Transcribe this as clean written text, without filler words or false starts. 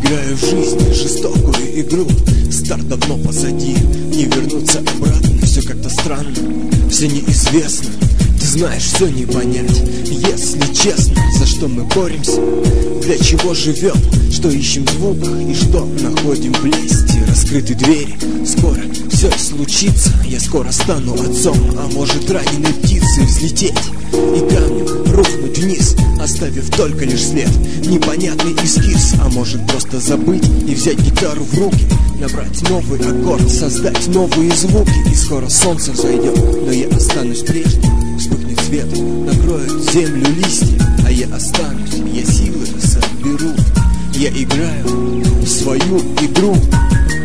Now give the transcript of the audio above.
играю в жизнь жестокую игру. Старт давно позади, не вернуться обратно. Все как-то странно, все неизвестно. Ты знаешь, все не понять, если честно. За что мы боремся, для чего живем, что ищем в звуках и что находим в лести. Раскрыты двери, скоро все случится. Я скоро стану отцом, а может раненой птицей взлететь и камнем рухнуть вниз, оставив только лишь след, непонятный эскиз. А может просто забыть и взять гитару в руки, набрать новый аккорд, создать новые звуки. И скоро солнце взойдет, но я останусь прежним. Вспыхнет свет, накроет землю листья, а я останусь, я силы соберу. Я играю в свою игру.